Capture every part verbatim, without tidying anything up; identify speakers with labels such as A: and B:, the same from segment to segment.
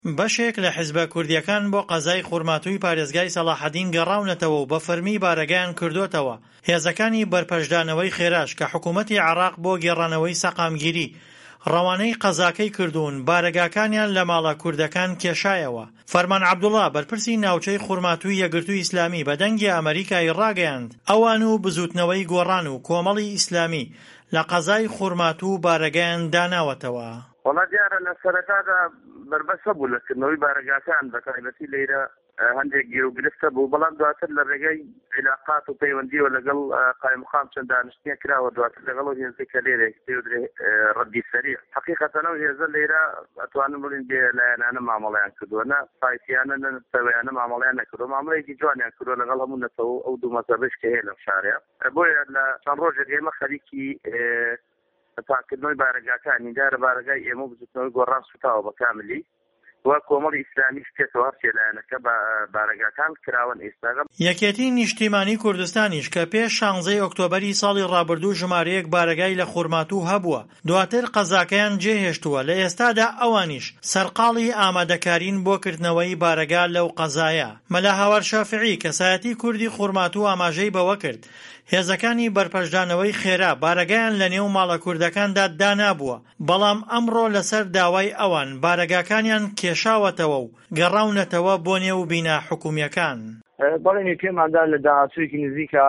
A: بەشێک لە حیزبە کوردیەکان بۆ قەزای خوڕماتووی پارێزگای سەلاحەدین گەڕاونەتەوە و بە فەرمی بارەگایان کردوتەوە. هێزەکانی بەرپەشدانەوەی خێراش کە حکوومەتی عێراق بۆ گێڕانەوەی سەقامگیری ڕەوانەی قەزاکەی کردوون، بارەگاکانیان لە ماڵە کوردەکان کێشایەوە. فەرمان عەبدوڵڵا بەرپرسی ناوچەی خوڕماتووی یەکگرتووی ئیسلامی بە دەنگی ئەمریکای ڕاگەیاند ئەوان و بزوتنەوەی گۆڕان و کۆمەڵی ئیسلامی لە قەزای خوڕماتوو بارەگایان داناوەتەوە.
B: وڵا دیارە لە سەرەتادا بربەسە بوو لەکردنەوەی بارەگاکان بە تایبەتی لێرە هەندێک گیر و گرفتە بوو، بەڵام دواتر لە ڕێگەی علاقات و پەیوەندیەوە لەگەڵ قایممقام چەند دانیشتنیە کراوە، دواتر لەگەڵ ئەو هێزەی کە لێرە پێ ڕەدی سەریع. حەقیقەتەن ئەو هێزە لێرە ئەتوانم بڵین بێ لایەنانە مامەڵەیان کردووە، نە پایسیانە نە نەتەوەیانە مامەڵەیان نەکردووە، مامەڵەیەکی جوانیان کردووە لەگەڵ هەموو نەتەوە ئەو دوو مەزەبش کە هەیە لەم شارەیە. بۆیە لە چەند ڕۆژێک ئێمە خەریکی پاکردنەوەی بارەگاکانی دارە بارەگای ئێمە بزوتنەوەی گۆڕان سوتاوە بە کاملی و کۆمەڵی ئیسلامی شتێتەوە هەرچێلایەنەکە بە بارەگاکان کراون ئێستاغا.
A: یەکێتی نیشتیمانی کوردستانیش کە پێش شانزەی ئۆکتۆبەری ساڵی ڕابردوو ژمارەیەک بارەگای لە خوڕماتوو هەبووە، دواتر قەزاکەیان جێهێشتووە. لە ئێستادا ئەوانیش سەرقاڵی ئامادەکارین بۆ کردنەوەی بارەگا لەو قەزایە. مەلا هاوار شافعی کەسایەتی کوردی خوڕماتوو ئاماژەی بەوە کرد هێزەکانی بەرپەشدانەوەی خێرا بارەگایان لە نێو ماڵە کوردەکاندا دانابووە، بەڵام ئەمڕۆ لەسەر داوای ئەوان بارەگاکانیان کێشاوەتەوە و گەڕاونەتەوە بۆ نێو بینە حکوومیەکان.
C: بەڵێنی پێماندا لە داهاتوویەکی نزیکە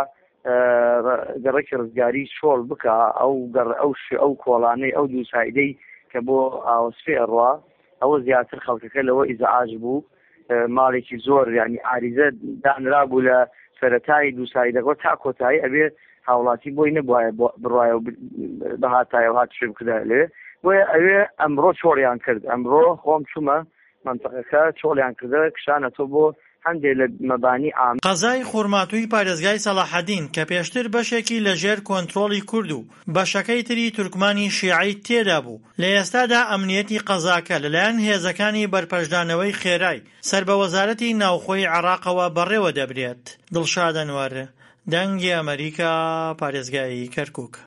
C: گەڕێکی ڕزگاری شۆڵ بکە ئەو ئەو کۆڵانەی ئەو دوو سایدەی کە بۆ ئاوسفێ ڕوا ئەوە زیاتر خەڵکەکە لەوە ئیزعاج بوو، ماڵێکی زۆر یعنی عاریزە دانرا بوو لە سەرەتای دوو سایدەکە تا کۆتایی ئەبێ هاوڵاتی بۆی نەبوایە بڕایە و بەهاتایەوە هات شێ بکرا لێ، بۆیە ئەوێ ئەمڕۆ چۆڵیان کرد. ئەمڕۆ خۆم چوومە منتەقەکە چۆڵیان کردە کشانەتۆ بۆ هەندێک لە مەبانی عام.
A: قەزای خوڕماتووی پارێزگای سەلاحەدین کە پێشتر بەشێکی لەژێر کۆنتڕۆڵی کورد و بەشەکەی تری تورکمانی شیعی تێدا بوو، لە ئێستادا ئەمنیەتی قەزاکە لەلایەن هێزەکانی بەرپەشدانەوەی خێرای سەر بە وەزارەتی ناوخۆی عێراقەوە بەڕێوە دەبرێت. دڵشاد ئەنوەر، دەنگی ئەمریکا، پارێزگای کەرکووک.